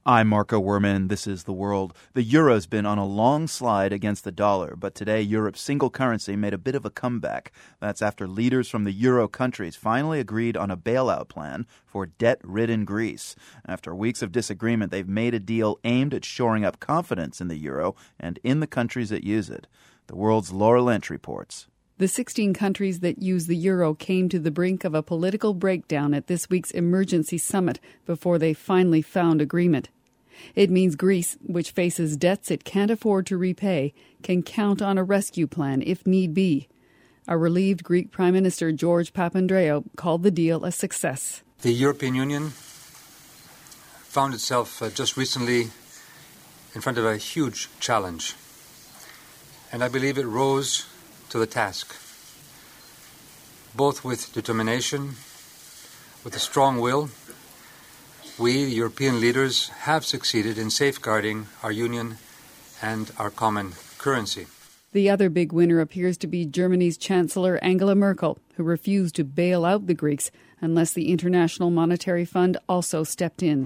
I'm Marco Werman. This is The World. The euro's been on a long slide against the dollar, but today Europe's single currency made a bit of a comeback. That's after leaders from the euro countries finally agreed on a bailout plan for debt-ridden Greece. After weeks of disagreement, they've made a deal aimed at shoring up confidence in the euro and in the countries that use it. The World's Laura Lynch reports. The 16 countries that use the euro came to the brink of a political breakdown at this week's emergency summit before they finally found agreement. It means Greece, which faces debts it can't afford to repay, can count on a rescue plan if need be. A relieved Greek Prime Minister George Papandreou called the deal a success. The European Union found itself just recently in front of a huge challenge, and I believe it rose to the task, both with determination, with a strong will. We, the European leaders, have succeeded in safeguarding our union and our common currency. The other big winner appears to be Germany's Chancellor Angela Merkel, who refused to bail out the Greeks unless the International Monetary Fund also stepped in.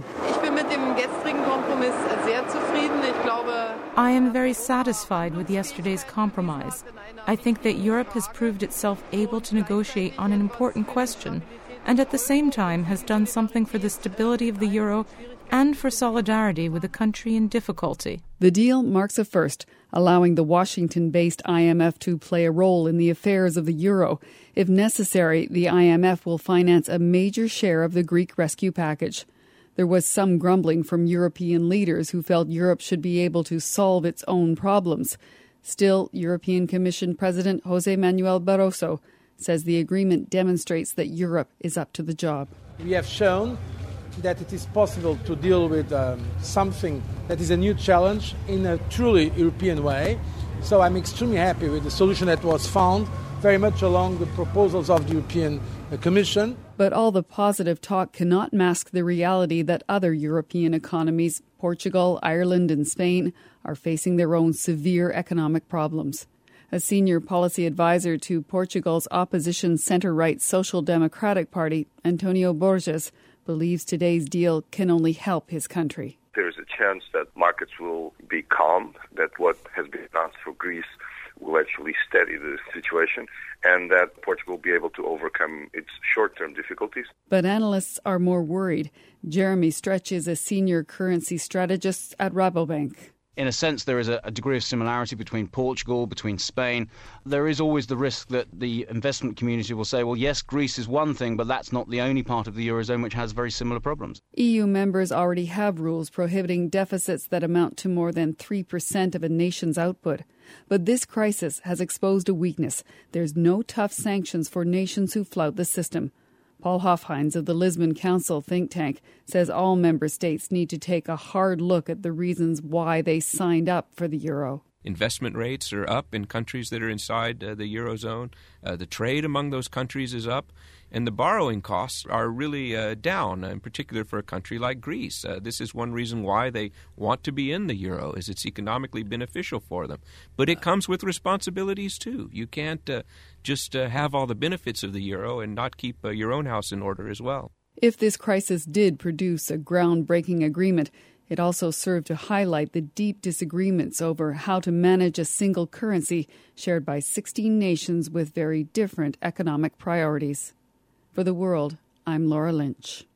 I am very satisfied with yesterday's compromise. I think that Europe has proved itself able to negotiate on an important question and at the same time has done something for the stability of the euro and for solidarity with a country in difficulty. The deal marks a first, allowing the Washington-based IMF to play a role in the affairs of the euro. If necessary, the IMF will finance a major share of the Greek rescue package. There was some grumbling from European leaders who felt Europe should be able to solve its own problems. Still, European Commission President José Manuel Barroso says the agreement demonstrates that Europe is up to the job. We have shown that it is possible to deal with something that is a new challenge in a truly European way. So I'm extremely happy with the solution that was found, very much along the proposals of the European Commission. But all the positive talk cannot mask the reality that other European economies, Portugal, Ireland and Spain, are facing their own severe economic problems. A senior policy advisor to Portugal's opposition centre-right Social Democratic Party, Antonio Borges, believes today's deal can only help his country. There is a chance that markets will be calm, that what has been announced for Greece will actually steady the situation, and that Portugal will be able to overcome its short-term difficulties. But analysts are more worried. Jeremy Stretch is a senior currency strategist at Rabobank. In a sense, there is a degree of similarity between Portugal, between Spain. There is always the risk that the investment community will say, well, yes, Greece is one thing, but that's not the only part of the Eurozone which has very similar problems. EU members already have rules prohibiting deficits that amount to more than 3% of a nation's output. But this crisis has exposed a weakness. There's no tough sanctions for nations who flout the system. Paul Hofheinz of the Lisbon Council think tank says all member states need to take a hard look at the reasons why they signed up for the euro. Investment rates are up in countries that are inside the Eurozone. The trade among those countries is up. And the borrowing costs are really down, in particular for a country like Greece. This is one reason why they want to be in the euro, is it's economically beneficial for them. But it comes with responsibilities, too. You can't just have all the benefits of the euro and not keep your own house in order as well. If this crisis did produce a groundbreaking agreement, it also served to highlight the deep disagreements over how to manage a single currency shared by 16 nations with very different economic priorities. For The World, I'm Laura Lynch.